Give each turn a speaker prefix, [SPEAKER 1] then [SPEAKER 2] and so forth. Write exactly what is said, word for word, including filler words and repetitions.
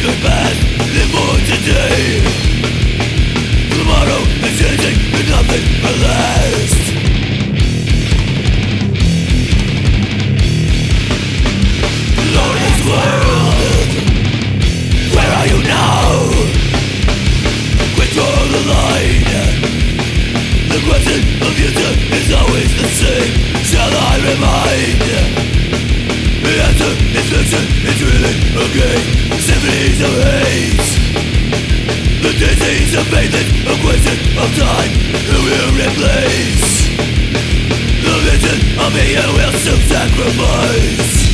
[SPEAKER 1] good past, live for today. Tomorrow is changing and nothing will last. Glorious world, where are you now? Quit draw the line. The question of future is always the same. Shall I remind? The answer is fiction, it's really a game. Symphonies of hate, the disease of faithless, a question of time. Who will replace the vision of me who will self-sacrifice?